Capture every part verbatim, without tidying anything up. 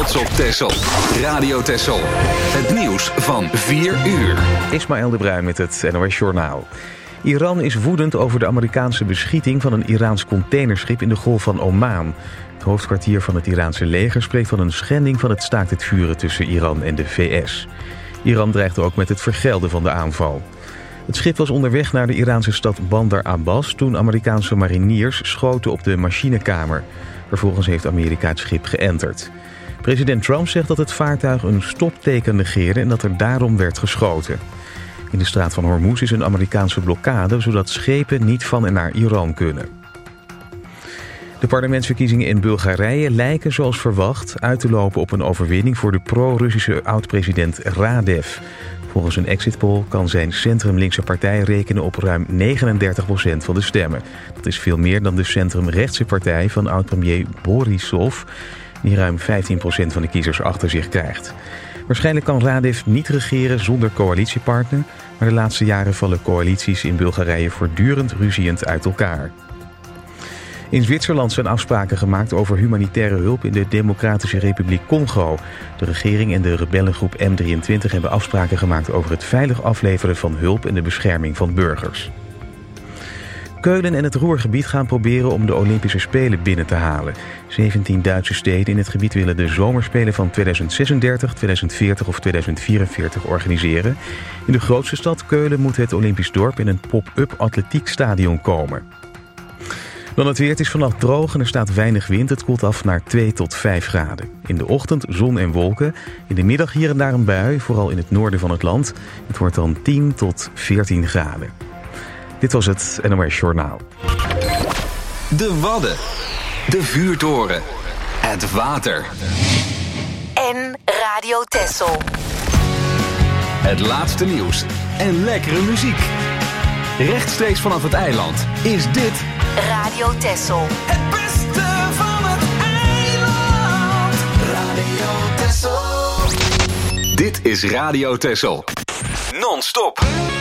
trots op Texel. Radio Texel. Het nieuws van vier uur. Ismaël de Bruin met het N O S Journaal. Iran is woedend over de Amerikaanse beschieting van een Iraans containerschip in de Golf van Oman. Het hoofdkwartier van het Iraanse leger spreekt van een schending van het staakt het vuren tussen Iran en de V S. Iran dreigde ook met het vergelden van de aanval. Het schip was onderweg naar de Iraanse stad Bandar Abbas toen Amerikaanse mariniers schoten op de machinekamer. Vervolgens heeft Amerika het schip geënterd. President Trump zegt dat het vaartuig een stopteken negeerde en dat er daarom werd geschoten. In de straat van Hormuz is een Amerikaanse blokkade, zodat schepen niet van en naar Iran kunnen. De parlementsverkiezingen in Bulgarije lijken zoals verwacht uit te lopen op een overwinning voor de pro-Russische oud-president Radev. Volgens een exit poll kan zijn centrum-linkse partij rekenen op ruim negenendertig procent van de stemmen. Dat is veel meer dan de centrum-rechtse partij van oud-premier Borisov, die ruim vijftien procent van de kiezers achter zich krijgt. Waarschijnlijk kan Radev niet regeren zonder coalitiepartner, maar de laatste jaren vallen coalities in Bulgarije voortdurend ruziend uit elkaar. In Zwitserland zijn afspraken gemaakt over humanitaire hulp in de Democratische Republiek Congo. De regering en de rebellengroep M drieëntwintig hebben afspraken gemaakt over het veilig afleveren van hulp en de bescherming van burgers. Keulen en het Ruhrgebied gaan proberen om de Olympische Spelen binnen te halen. zeventien Duitse steden in het gebied willen de zomerspelen van tweeduizend zesendertig, tweeduizend veertig of tweeduizend vierenveertig organiseren. In de grootste stad Keulen moet het Olympisch dorp in een pop-up atletiekstadion komen. Dan het weer, het is vannacht droog en er staat weinig wind. Het koelt af naar twee tot vijf graden. In de ochtend zon en wolken. In de middag hier en daar een bui, vooral in het noorden van het land. Het wordt dan tien tot veertien graden. Dit was het N O S Journaal. De Wadden. De vuurtoren. Het water. En Radio Texel. Het laatste nieuws en lekkere muziek. Rechtstreeks vanaf het eiland is dit Radio Texel. Het beste van het eiland. Radio Texel. Dit is Radio Texel. Non-stop.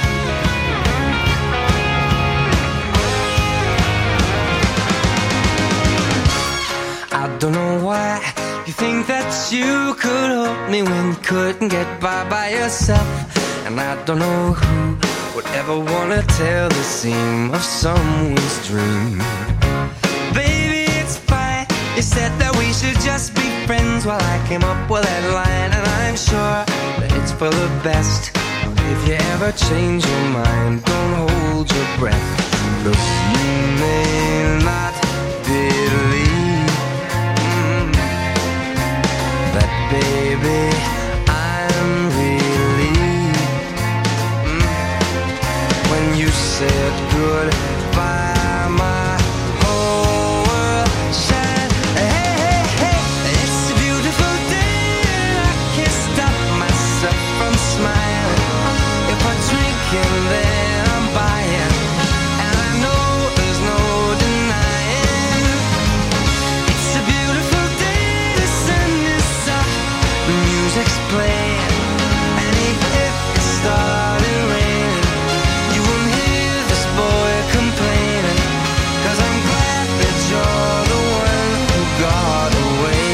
I don't know why you think that you could help me when you couldn't get by by yourself. And I don't know who would ever wanna tell the seam of someone's dream. Baby, it's fine. You said that we should just be friends while I came up with that line. And I'm sure that it's for the best. If you ever change your mind, don't hold your breath. Look, you may not believe mm, that, baby, I'm relieved mm, when you said goodbye, my whole world shined. Hey, hey, hey, it's a beautiful day and I can't stop myself from smiling. If I drink and then I'm buying, and I know there's no denying. It's a beautiful day, the sun is up, the music's playing, and even if it started raining, you won't hear this boy complaining, 'cause I'm glad that you're the one who got away.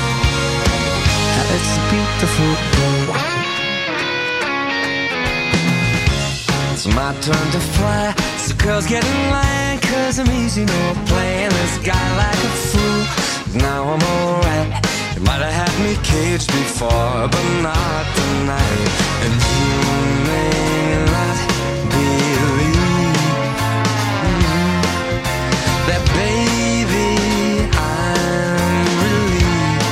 It's a beautiful day. It's my turn to fly, so girls get in line, 'cause I'm easy, no playing this guy like a fool. Now I'm alright, you might have had me caged before, but not tonight. And you may not believe mm, that, baby, I'm relieved.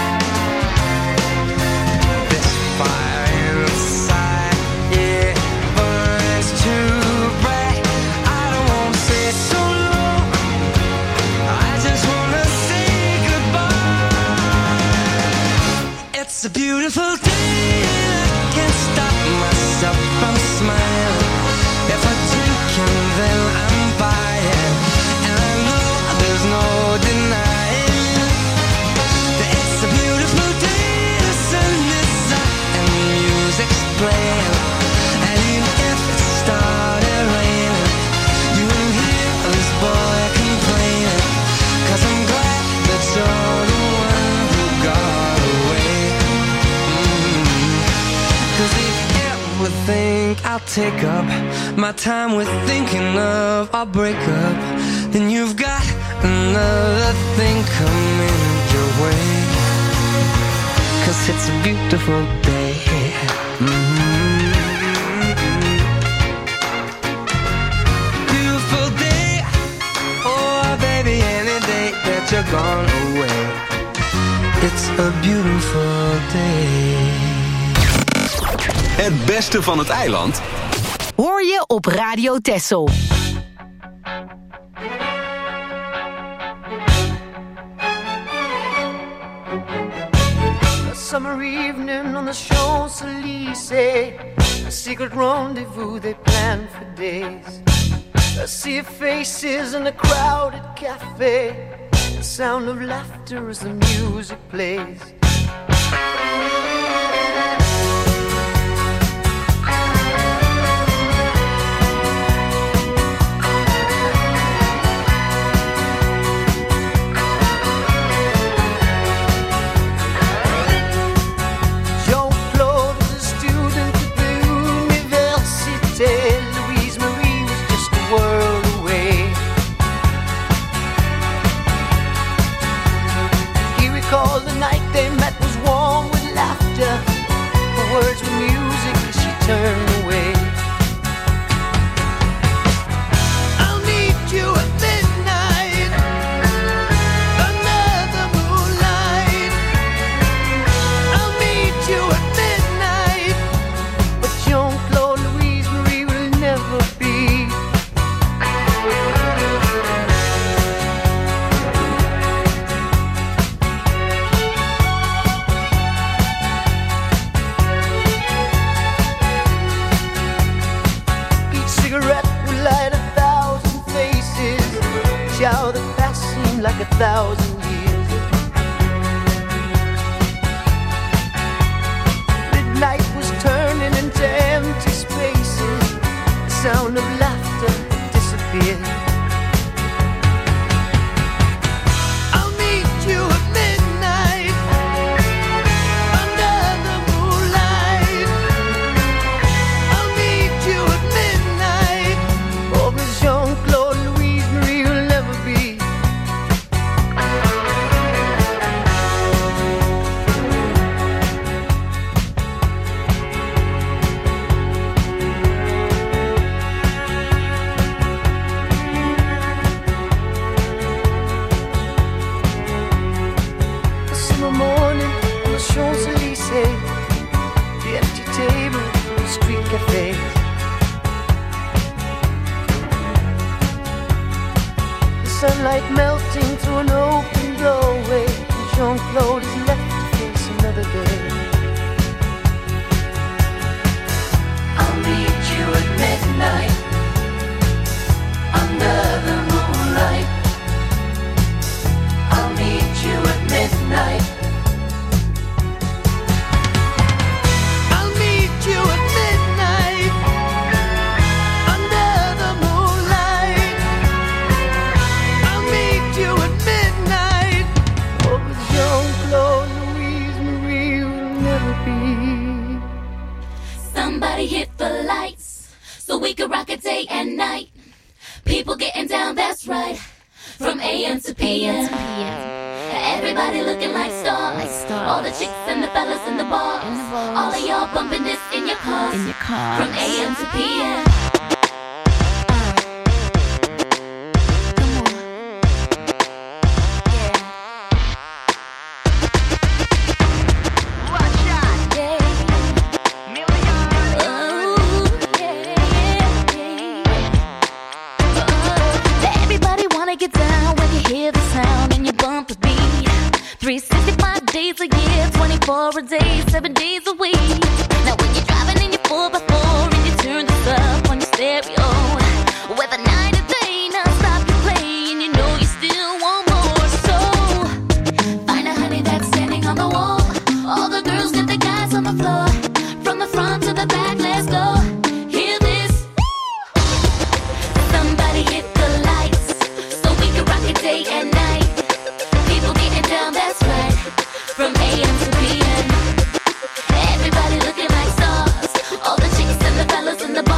This fire inside, yeah, burns too bright. I don't wanna say so long, I just wanna say goodbye. It's a beautiful day and I can't stop myself from smiling. If I drink and then I'm buying, and I know there's no denying that it's a beautiful day, the sun is up and the music's playing, and even if it started raining, you won't hear this boy complaining, 'cause I'm glad that you're the one who got away. I'll take up my time with thinking of our breakup, then you've got another thing coming your way. 'Cause it's a beautiful day. Mm-hmm. Beautiful day. Oh baby, any day that you're gone away, it's a beautiful day. Het beste van het eiland hoor je op Radio Texel. A summer evening on the Champs-Élysées, a secret rendezvous they planned for days. A sea of faces in a crowded cafe, the sound of laughter as the music plays. Words with music as she turned away. I'll meet you at midnight under the moonlight. I'll meet you at midnight, but Jean-Claude Louise Marie will never be. How the past seemed like a thousand years. Midnight was turning into empty spaces. The sound of laughter disappeared. I'll meet you at midnight under the moonlight. I'll meet you at midnight. Oh, Miss Jean-Claude Louise Marie will never be. A summer morning on the Champs-Élysées, the empty table, the street cafes. Sunlight melting through an open doorway, and Jean-Claude is left to face another day. I'll meet you at midnight under the moonlight. I'll meet you at midnight. I'll meet you at midnight under the moonlight. I'll meet you at midnight. Oh, but Jean-Claude Louise Marie will never be. Somebody hit the lights so we can rock it day and night. People getting down, that's right. From A M to P M. Everybody looking like stars. All the chicks and the fellas in the bars. All of y'all bumping this in your cars. From A M to P M. Get down when you hear the sound and you bump the beat. three sixty-five days a year, twenty-four a day, seven days a week. Now when you're driving in your four by four and you turn this up on your stereo, whether night or day, non-stop you play and you know you still want more. So find a honey that's standing on the wall. All the girls get the guys on the floor. From the front to the back, let's go. Hear this. Somebody hit the lights so we can rock it day and night. People getting down, that's right. From A M to P M. Everybody looking like stars. All the chicks and the fellas in the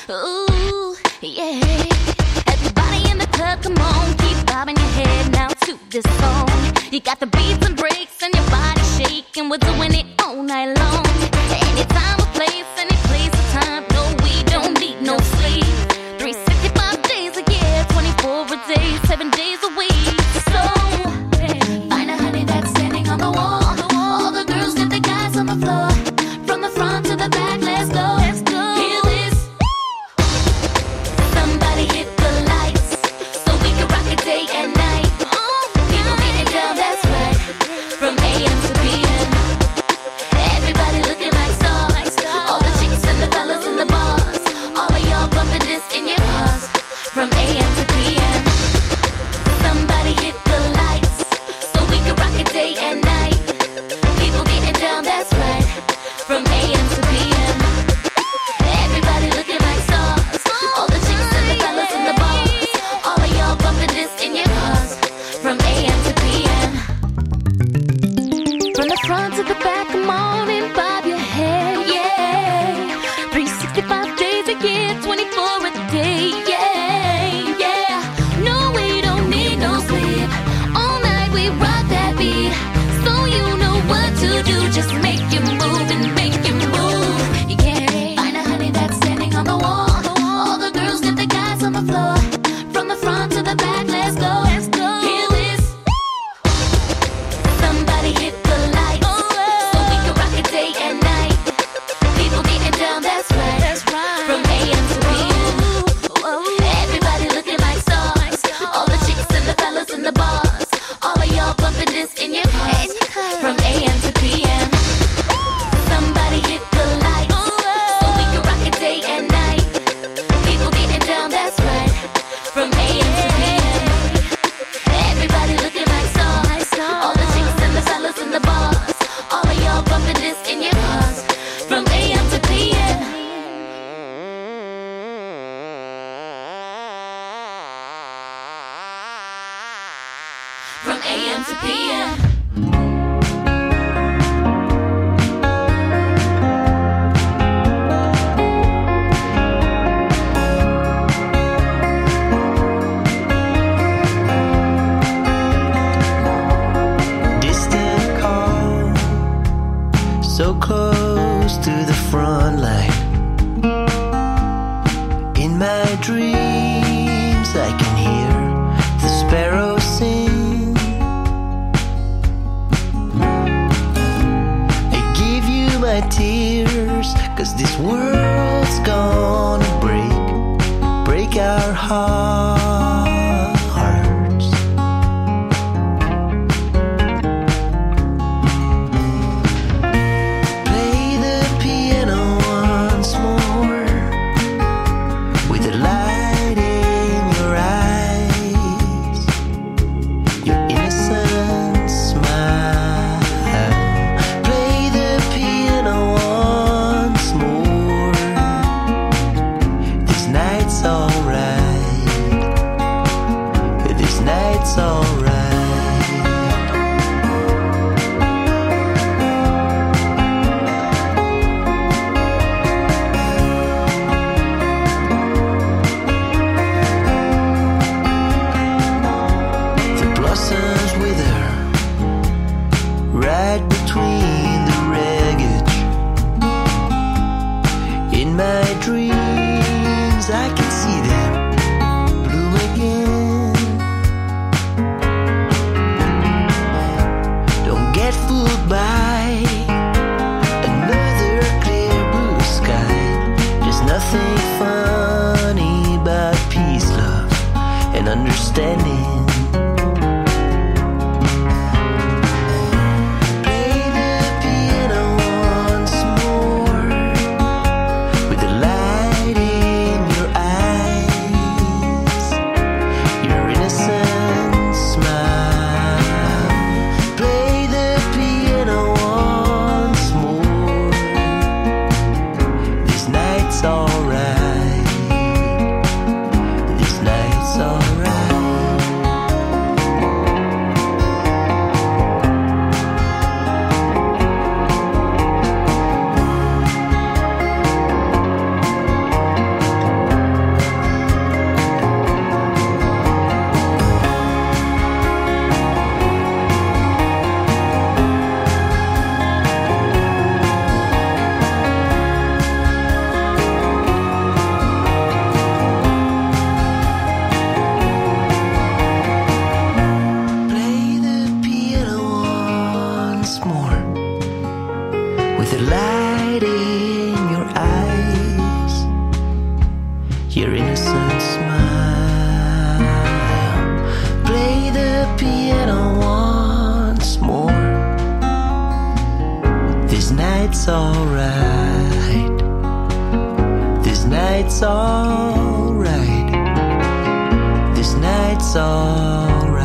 Ooh, yeah. Everybody in the club, come on, keep bobbing your head now to this song. You got the beats and breaks and your body shaking. We're doing it all night long. Anytime, a place, any place, a time. No, we don't need no sleep. three sixty-five days a year, twenty-four a day, seven days a week. So, find a honey that's standing on the wall. All the girls get the guys on the floor. From the front to the back, let's go. Let's go. Hear this. Somebody hit the lights so we can rock it day and night. People getting down, that's right. From A M to P M. Everybody looking like stars. All the chicks and the fellas in the bars. All of y'all bumping this in your cars. From A M to P M. Somebody hit the lights so we can rock it day and night. People getting down, that's right. From A M to P M. Everybody looking like stars. All the chicks and the fellas in the bars. All of y'all bumping this in your cars. From A M to P M. From the front to the back, come on and bob your head, yeah. three sixty-five days a year, twenty-four a day, yeah, yeah. No, we don't need no sleep. All night we rock that beat. So you know what to do, just make you move and make you move, yeah. Find a honey that's standing on the wall. All the girls get the guys on the floor. From the front to the back, let's go. Let's go. Hear this. Somebody hit the lights so we can rock it day and night. People getting down, that's right. That's right. From A M to P M. Everybody looking like stars. All the chicks and the fellas in the bars. All of y'all bumping this in your cars. From A M to P M. Somebody hit the lights so we can rock it day and night. People getting down, that's right. From A M to P M. Everybody looking like stars. All the chicks and the fellas in the bars. All of y'all bumping this in your cars. From A M to P M. From A M to P M. Distant call, so close to the front line. In my dreams, I can hear the sparrows sing. I give you my tears, 'cause this world's gonna break, break our hearts. Play the piano once more, with the light in your eyes, your innocent smile. Play the piano once more. This night's alright. This night's alright. The blossoms wither right between the wreckage. In my dreams, I can see them bloom again. Don't get fooled by another clear blue sky. There's nothing funny about peace, love, and understanding. Play the piano once more, with the light in your eyes, your innocent smile. Play the piano once more. This night's alright. This night's alright. alright. This night's alright. This night's alright.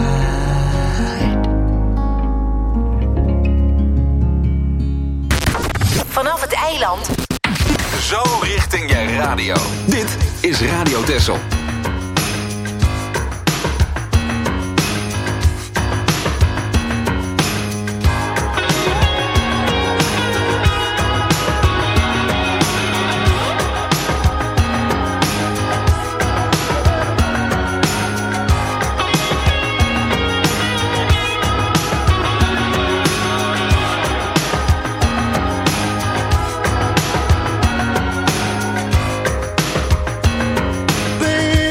Vanaf het eiland. Zo richting je radio. Dit is Radio Texel. Baby,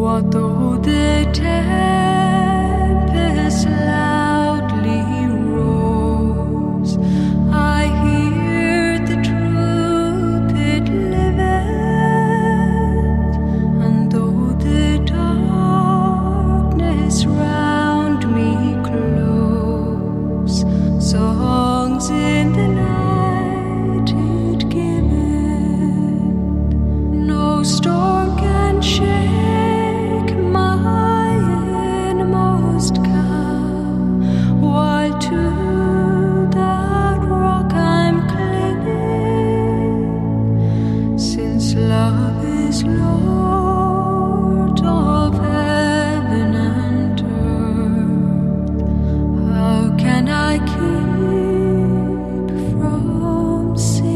What though the tempest loudly roars, I hear the truth it liveth, and though the darkness round me close, songs in the night it giveth, no storm can shake my inmost calm, while to that rock I'm clinging, since love is Lord of heaven and earth. How can I keep from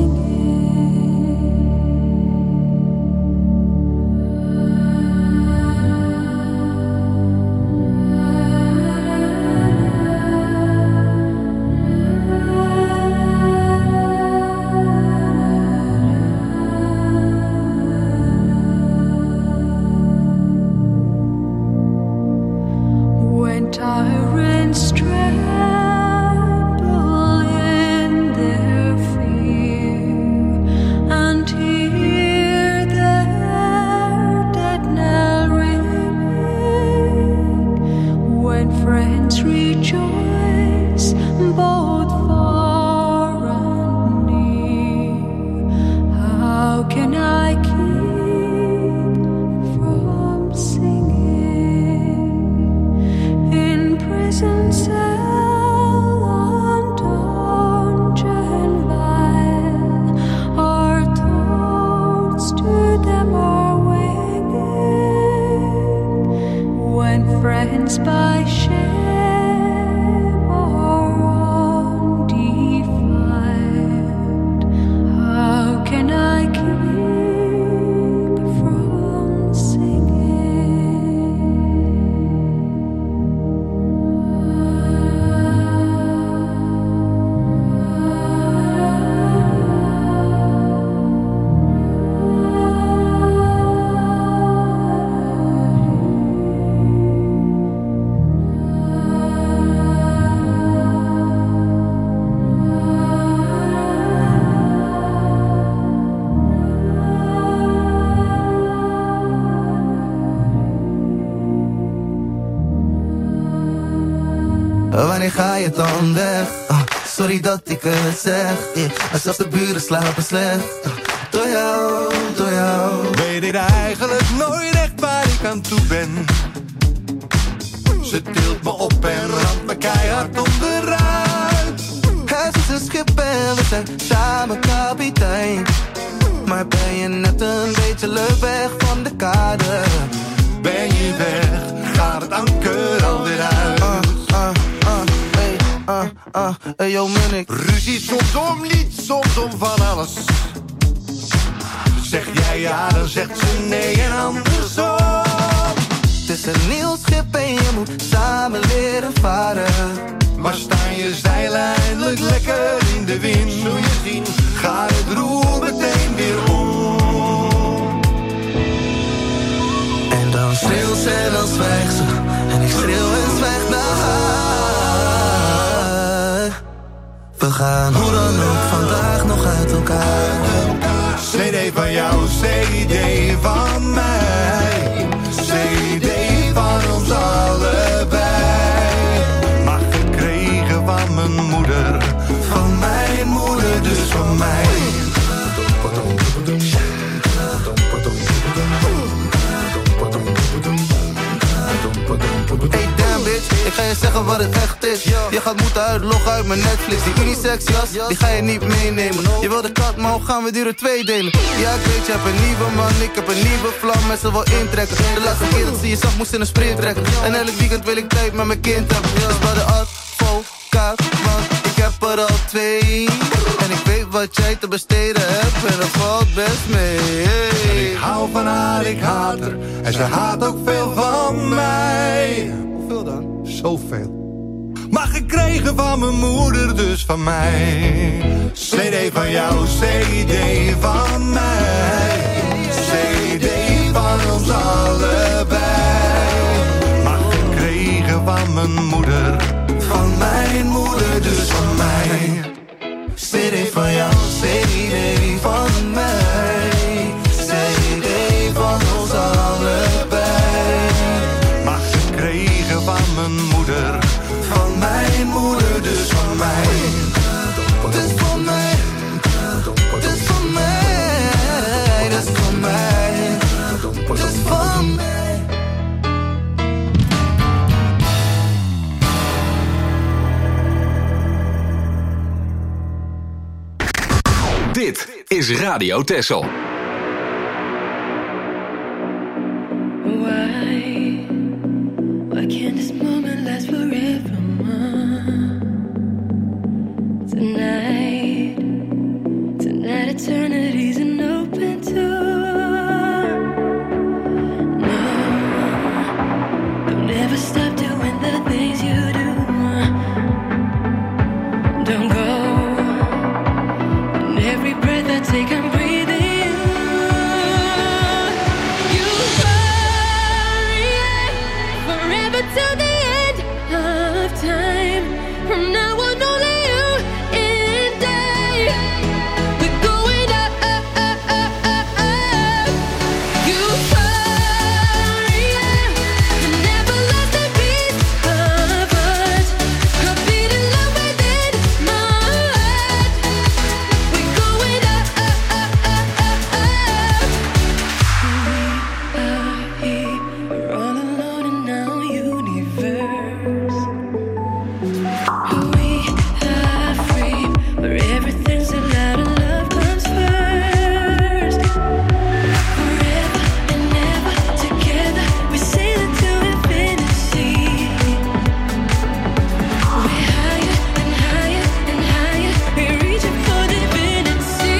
when tyrants tremble in their fear and hear their dead knell ringing, when friends rejoice both far and near, how can I keep from singing? In prison cell and dungeon vile, our thoughts to them are winging, when friends by shame are undefiled, how can I keep from Wanneer ga je dan weg? Oh, sorry dat ik het zeg, yeah. Maar zelfs de buren slapen slecht, oh, door jou, door jou. Weet ik eigenlijk nooit echt waar ik aan toe ben. Ze tilt me op en ramt me keihard onderuit. Het is een schip en we zijn samen kapitein. Maar ben je net een beetje leuk weg van de kade? Ben je weg, gaat het anker alweer uit. Uh, uh, uh, hey, uh, uh, hey yo Munnik. Ruzie soms om niets, soms om van alles. Zeg jij ja, dan zegt ze nee en andersom. Het is een nieuw schip en je moet samen leren varen. Maar staan je zeilen eindelijk lekker in de wind? Zul je zien, gaat het roer meteen weer om. En dan schreeuwt ze en dan zwijgt ze. En ik schreeuw en zwijg naar haar. We gaan hoe dan ook vandaag nog uit elkaar. C D van jou, C D van mij. C D van ons allebei. Maar gekregen van mijn moeder. Van mijn moeder, dus van mij. Hey damn bitch, ik ga je zeggen wat het echt is. Je gaat moeten uitloggen uit mijn Netflix. Die unisex jas, die ga je niet meenemen. Je wil de kat, maar hoe gaan we die er twee delen? Ja ik weet, je hebt een nieuwe man, ik heb een nieuwe vlam. Met ze wil intrekken. De laatste keer dat ze je zag, moest in een sprint trekken. En elk weekend wil ik tijd met mijn kind hebben. Dus bij de advocaat, want ik heb er al twee. En ik weet wat jij te besteden hebt en dat valt best mee. Hey. Ik hou van haar, ik haat haar. En ze haat ook veel van mij. Hoeveel dan? Zoveel. Maar gekregen van mijn moeder, dus van mij. C D van jou, C D van mij. C D van ons allebei. mijn moeder. Van mijn moeder, dus van mij. C D van jou, C D van mij. C D van ons allebei. Maar gekregen van mijn moeder. Van mijn moeder, dus van mij. Dus van mij. Dus van mij. Dus van mij. Dus van mij. Dit is Radio Texel. Why, why can't this moment last forever? Tonight, tonight eternity's an open door. No, don't ever stop doing the things you do. Don't go. Every breath I take, I'm breathing. You hurry forever till the end of time. From now on, only you and I. We're going up, up, up, up, up, up. You hurry and never lost a piece of us. A beating love within my heart. We're going up, up, up, up, up, up. We are here, we're all alone in our universe. We are free, where everything's so loud and love comes first. Forever and ever together, we sail into infinity. We're higher and higher and higher, we're reaching for divinity.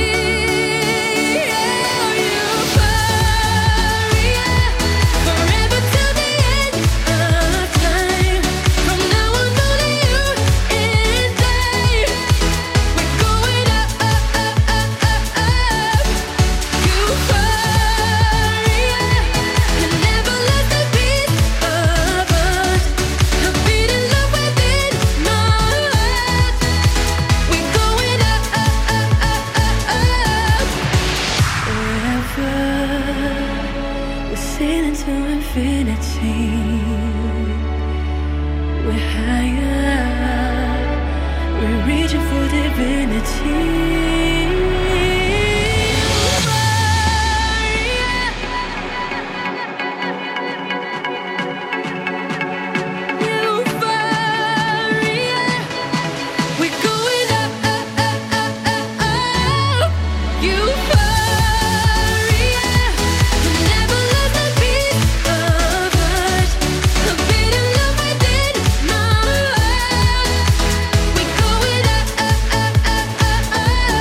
Oh, you hurry forever till the end of time. From now on, only you and I. We're going up, up, up, up, up, up. You hurry and never lost a piece of us. A beating love within my heart. We're going up, up, up, up, up, up. Forever, we're sailing to infinity. We're higher, we're reaching for divinity. Euphoria, we're going up, up, up, up, up, up. Euphoria, never lost a piece of us. A beating love within my heart. We're going up, up, up, up, up, up.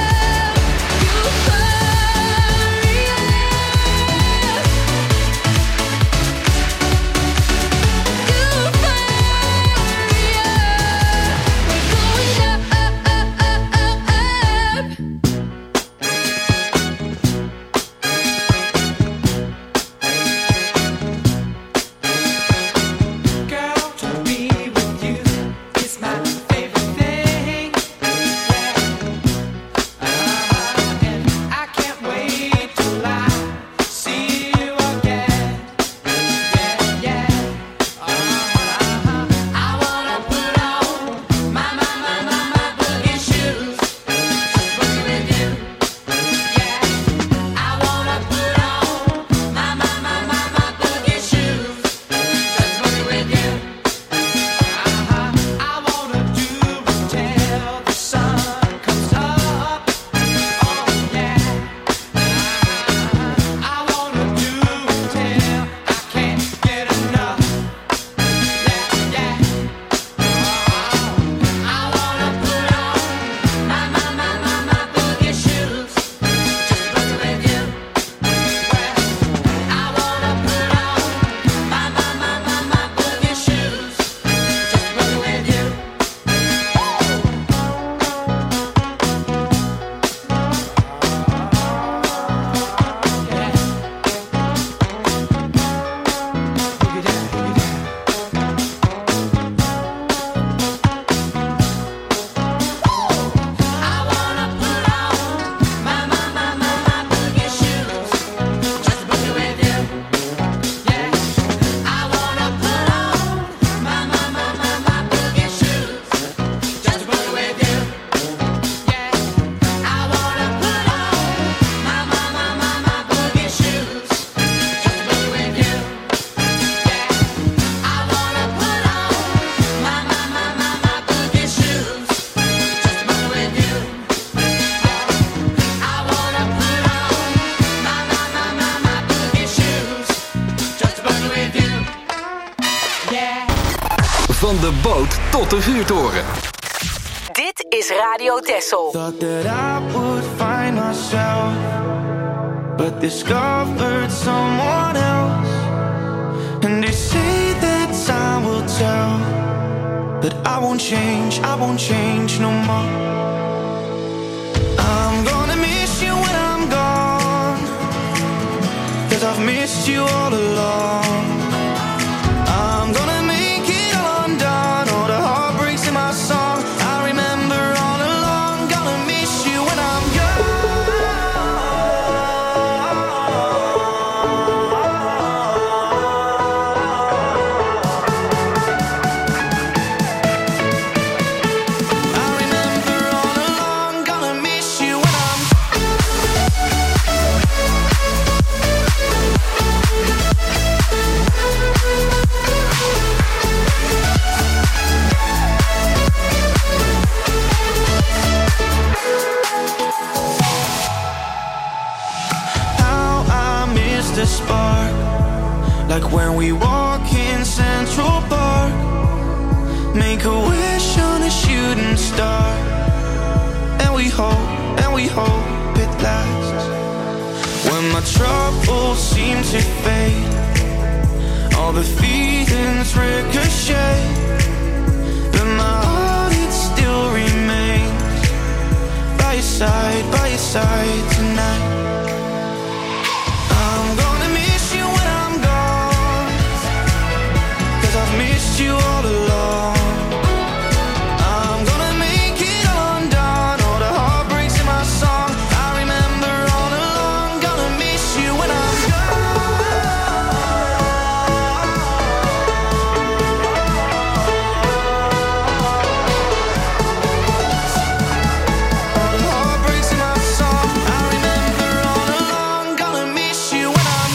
Van de boot tot de vuurtoren. Dit is Radio Texel. Thought that I would find myself, but discovered someone else. And they say that time will tell, but I won't change, I won't change no more. I'm gonna miss you when I'm gone, 'cause I've missed you all along. I'm gonna make it all undone, all the heartbreaks in my song. I remember all along, gonna miss you when I'm the spark, like when we walk in Central Park. Make a wish on a shooting star, and we hope, and we hope it lasts. When my troubles seem to fade, all the feelings ricochet, but my heart, it still remains by your side, by your side tonight. Missed you all along. I'm gonna make it all undone, all the heartbreaks in my song. I remember all along, gonna miss you when I'm all the heartbreaks in my song. I remember all along, gonna miss you when I'm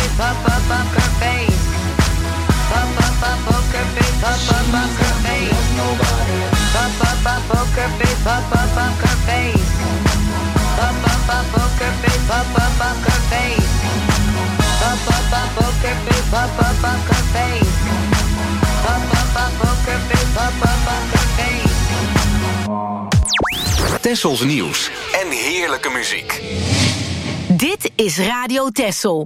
face, pop up poker face. Pop up poker face, pop up poker face. Pop up poker face, pop up poker face. Pop up poker face, pop up poker face. Pop up poker face, pop up poker face. Pop up poker face, pop up poker face. Tessels nieuws en heerlijke muziek. Dit is Radio Tessel.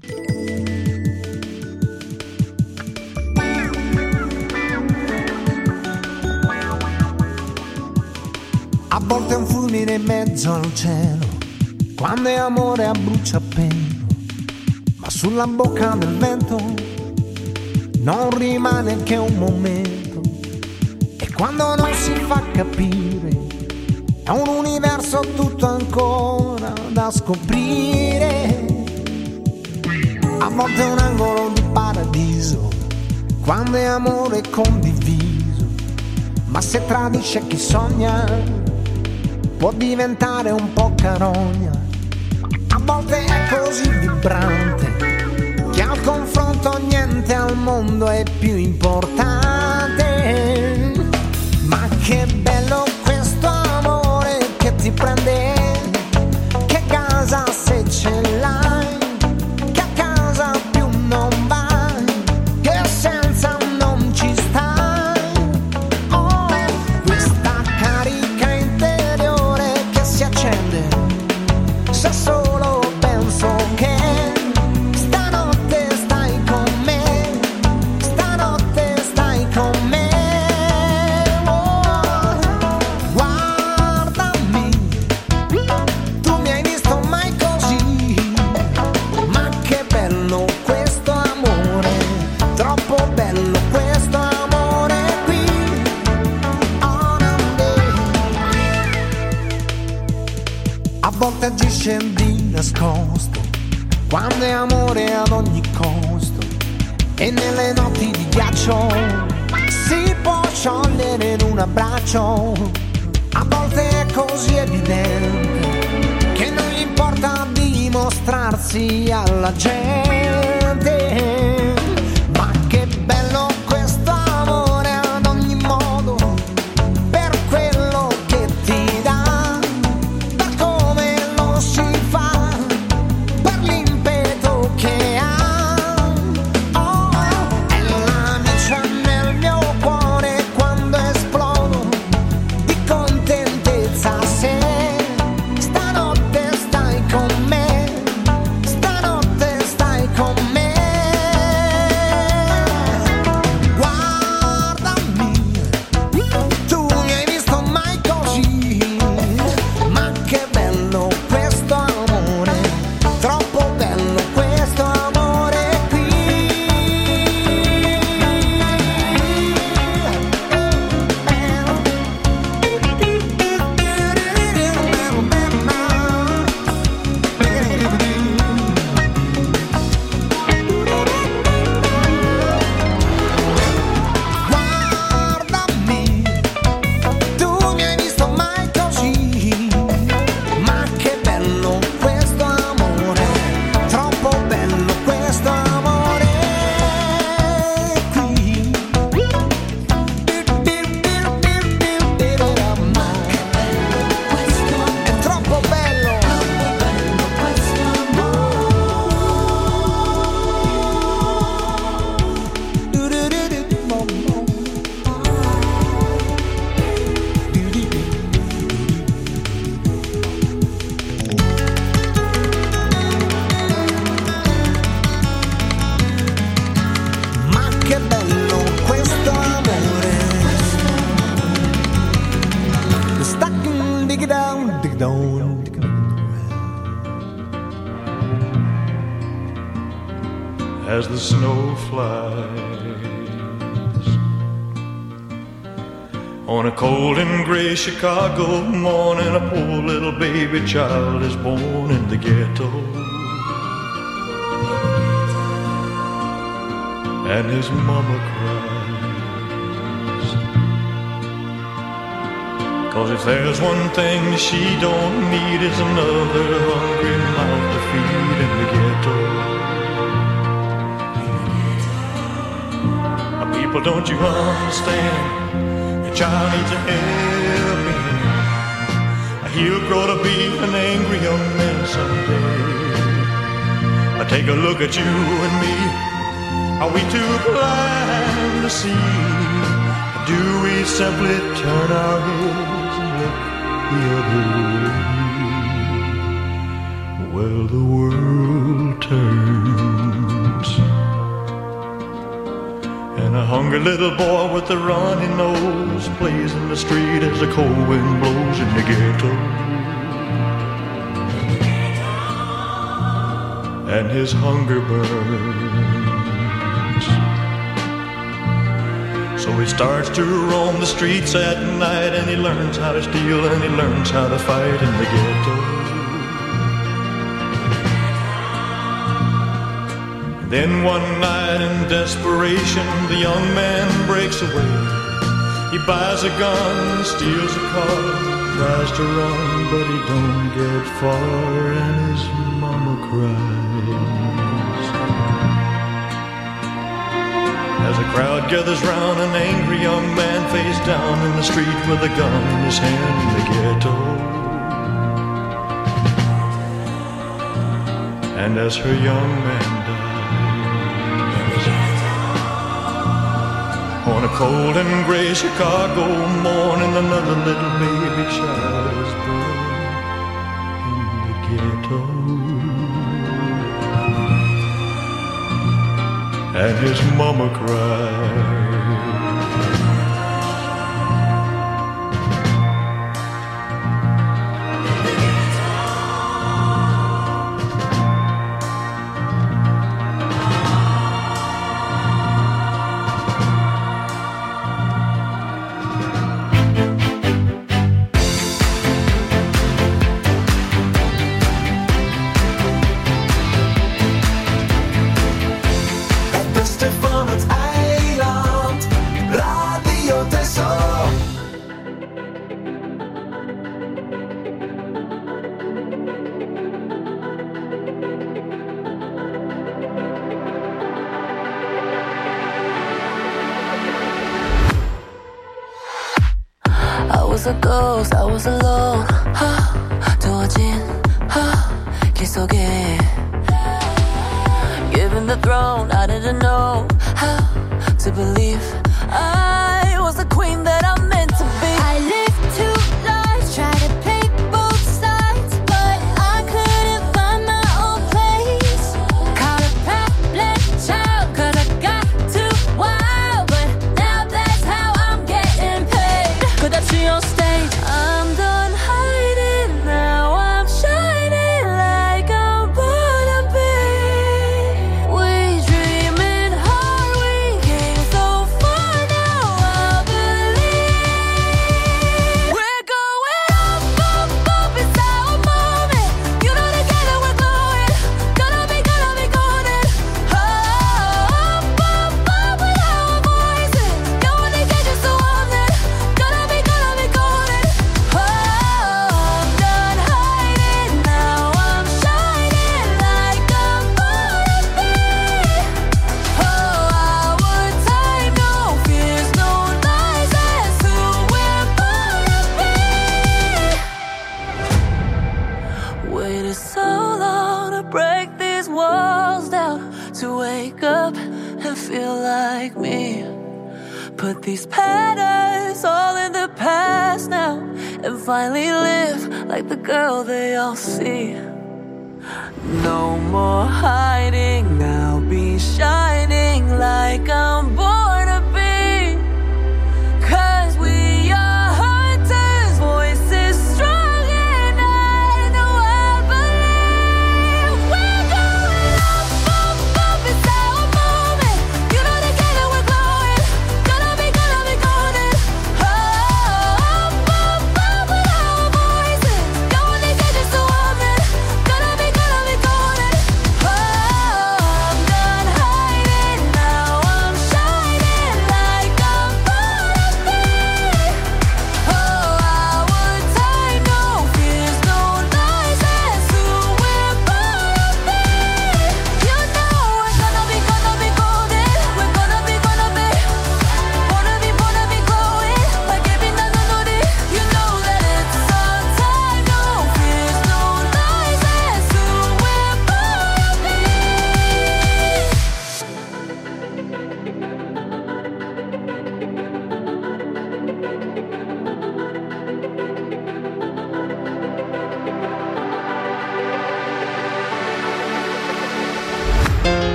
A volte è un fulmine in mezzo al cielo, quando è amore a bruciapelo, ma sulla bocca del vento non rimane che un momento, e quando non si fa capire è un universo tutto ancora da scoprire. A volte è un angolo di paradiso, quando è amore condiviso, ma se tradisce chi sogna può diventare un po' carogna. A volte è così vibrante che al confronto niente al mondo è più importante. Ma che bello questo amore che ti prende, che casa se ce l'hai, che a casa più non vai, che senza non ci stai. Oh, questa carica interiore che si accende se solo penso che stanotte stai con me, stanotte stai con me. Oh, guardami, tu mi hai visto mai così, ma che bello questo amore, troppo bello questo amore qui. Oh, a volte agisce di nascosto, quando è amore ad ogni costo, e nelle notti di ghiaccio si può sciogliere in un abbraccio. A volte è così evidente che non gli importa dimostrarsi alla gente. Ma che bello questo amore ad ogni modo, per quello che ti dà, per come lo si fa, per l'impeto che ha. Oh, è la miccia nel mio cuore quando esplodo di contentezza se stanotte stai con me, stanotte stai con me. Guardami, tu mi hai visto mai così, ma che bello questo amore, troppo bello questo amore qui. Guardami, tu mi hai visto mai così, ma che bello questo amore, troppo bello questo amore qui. È troppo bello. Ma che bello questo amore. Stuck in dig down, dig down, dig down. As the snow flies on a cold and gray Chicago morning, a poor little baby child is born in the ghetto, and his mama cries, 'cause if there's one thing she don't need is another hungry mouth to feed in the ghetto. Well, don't you understand? Your child needs a helping hand. He'll grow to be an angry young man someday. Take a look at you and me. Are we too blind to see? Do we simply turn our heads and look the other way? Well, the world turns, and a hungry little boy with a runny nose plays in the street as the cold wind blows in the ghetto. And his hunger burns. So he starts to roam the streets at night, and he learns how to steal, and he learns how to fight in the ghetto. Then one night in desperation, the young man breaks away. He buys a gun, steals a car, tries to run, but he don't get far, and his mama cries. As a crowd gathers round, an angry young man face down in the street with a gun in his hand in the ghetto. And as her young man dies, on a cold and gray Chicago morning, another little baby child is born in the ghetto. And his mama cried. was a ghost, I was alone. 하, 두어진 하, 길 속에 Given the throne, I didn't know how to believe I was the queen that I'm meant to be. I lived two lives, tried to play both sides, but I couldn't find my own place. Caught a problem child, cause I got too wild, but now that's how I'm getting paid. 끝없이 on stage, I'm done hiding, now I'm shining like I'm born to be. We dreaming hard, we came so far, now I believe. We're going up, up, up, it's our moment. You know together we're glowing, gonna be, gonna be golden. Up, up, up with our voices. No one can get you so I'm there, gonna be, gonna be golden. Oh, I'm done hiding, now I'm shining like I'm born to be. Oh, our time, no fears, no lies, that's who we're born to be. Waited so long to break these walls down, to wake up and feel like me. Put these patterns all in the past now, and finally live like the girl they all see. No more hiding, I'll be shining like I'm born to be. Cause we are hunters, voices strong, and I know I believe. We're going up, up, up, it's our moment. You know together we're glowing, gonna be, gonna be golden. Oh, up, up, up with our voices. No one can get you so I'm there, gonna be, gonna be golden. Oh, I'm done hiding,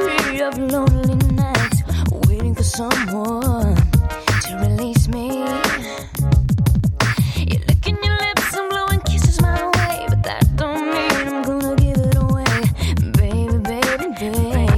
weary of lonely nights, waiting for someone to release me. You're licking your lips and blowing kisses my way, but that don't mean I'm gonna give it away, baby, baby, baby.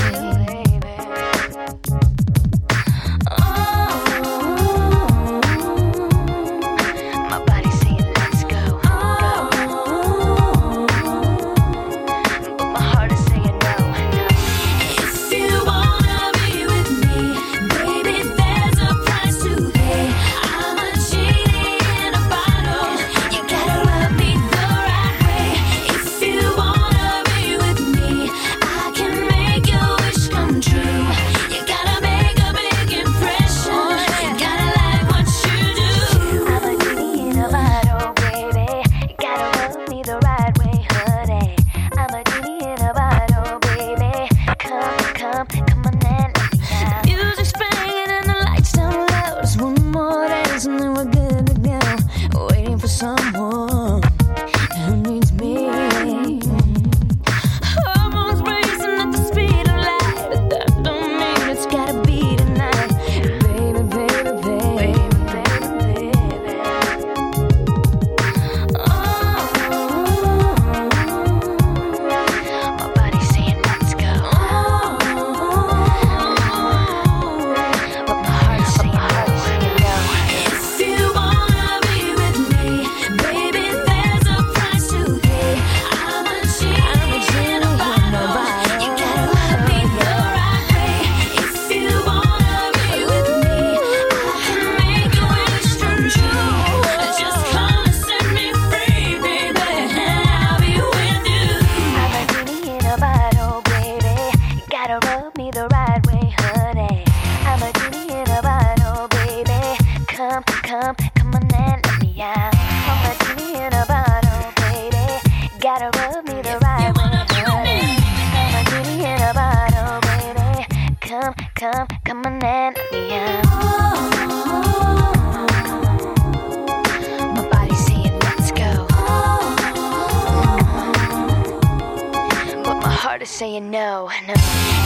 Saying no, no.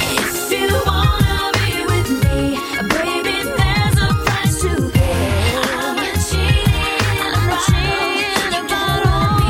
If you wanna be with me, baby, there's a price to pay. I'm a cheating, I'm a cheating, you gotta be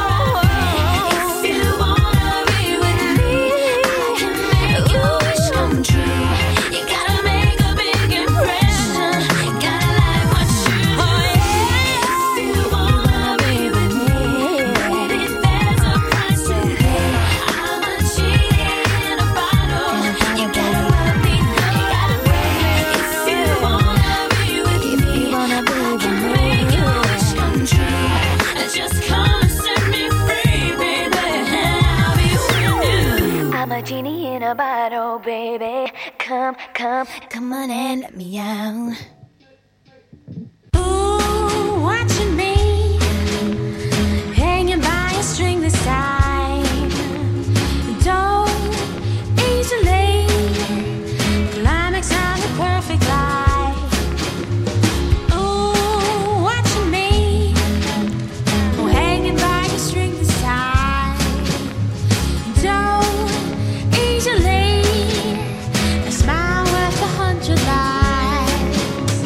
right. If you wanna be with me, I can make your wish come true. You gotta make a big impression, you gotta like what you do. If you wanna be with me, baby, there's a price to pay. I'm a cheating, a bottle, you gotta love me, you gotta wait. If you wanna be with me, I can make your wish come true. Just come and set me free, baby, and I'll be with you. I'm a genie in a bottle, baby. Come, come, come on and let me out. Ooh, watching me hanging by a string this time. Don't easily climax on the perfect life. Ooh, watching me hanging by a string this time. Don't easily a smile worth a hundred lives.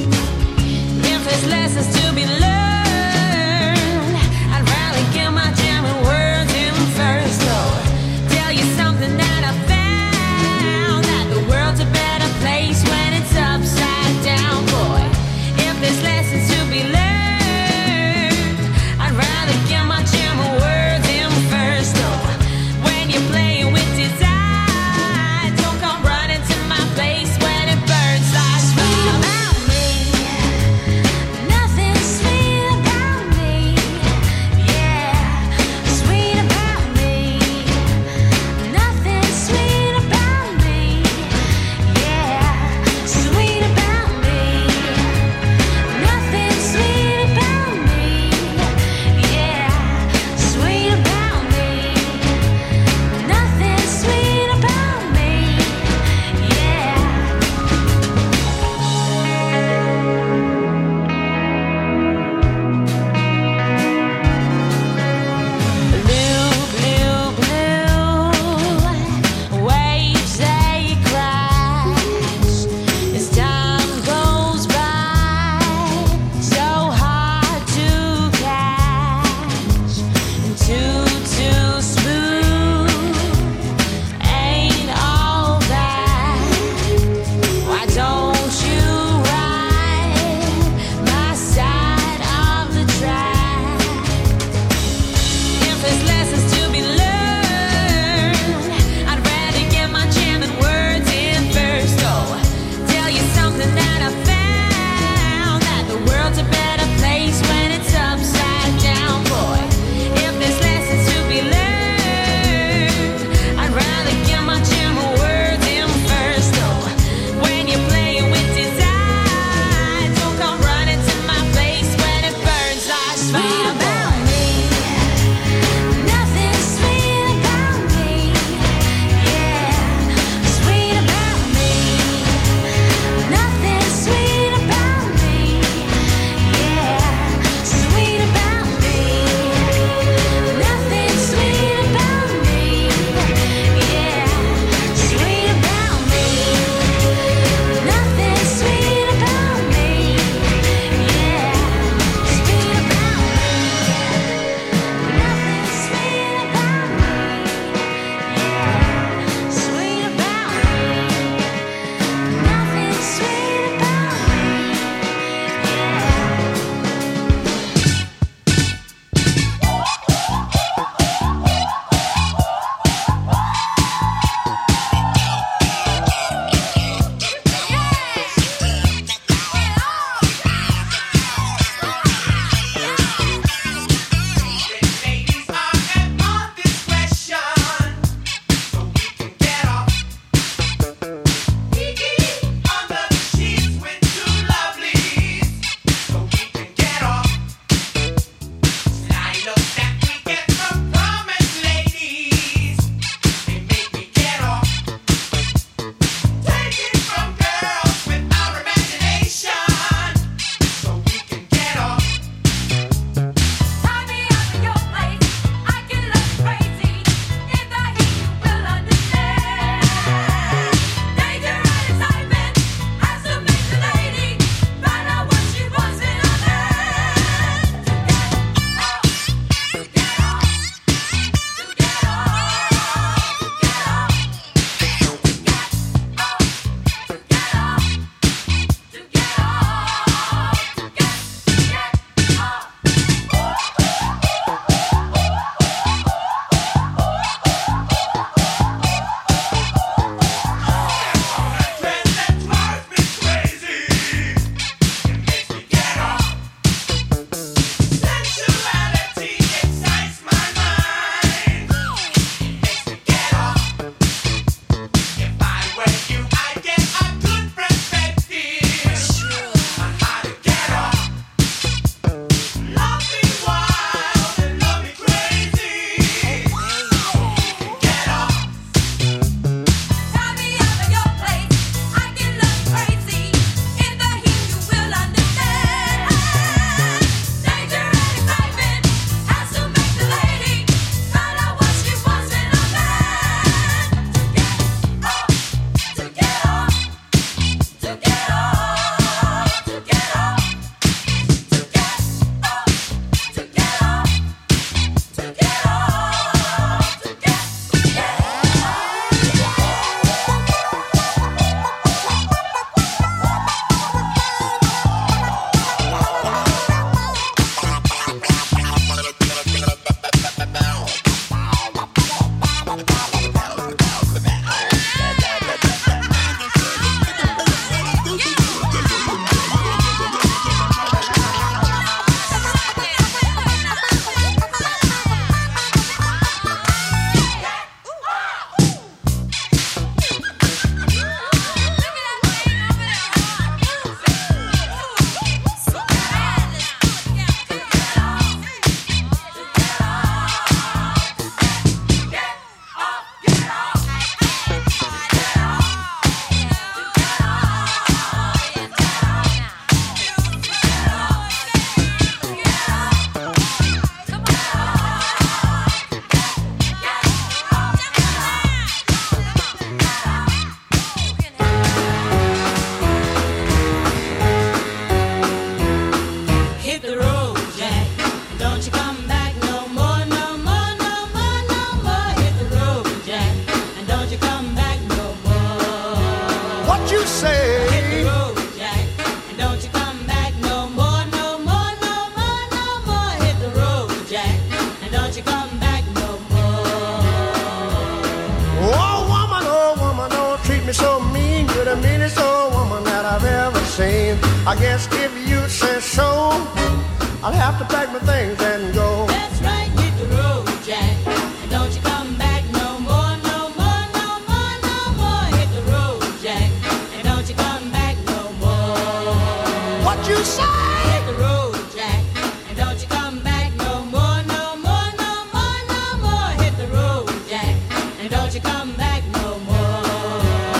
say, hit the road, Jack, and don't you come back no more, no more, no more, no more. Hit the road, Jack, and don't you come back no more. Oh woman, oh woman, don't treat me so mean. You're the meanest old woman that I've ever seen. I guess if you say so, I'll have to pack my things and go.